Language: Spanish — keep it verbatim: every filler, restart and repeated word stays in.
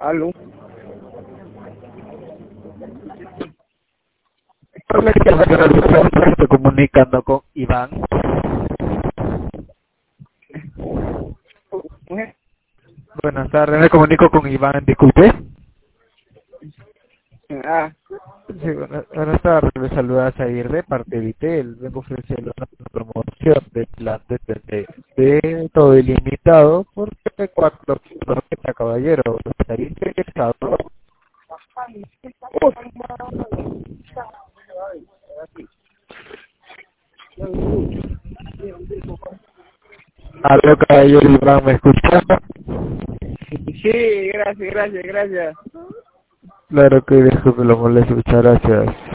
Aló. Hola, ¿qué tal? Estoy comunicando con Iván. Mujer. Buenas tardes, me comunico con Iván, disculpe. Ah, Sí, buenas, buenas tardes, me saluda Zair de parte de Vitel. Vengo a ofrecerle una promoción de plan de, de, de todo ilimitado por cuatro noventa, caballero. ¿Estaría interesado? Aló, caballero Iván, ¿me escucha? sí, gracias, gracias, gracias. Claro que disculpe, lo molesto, muchas gracias.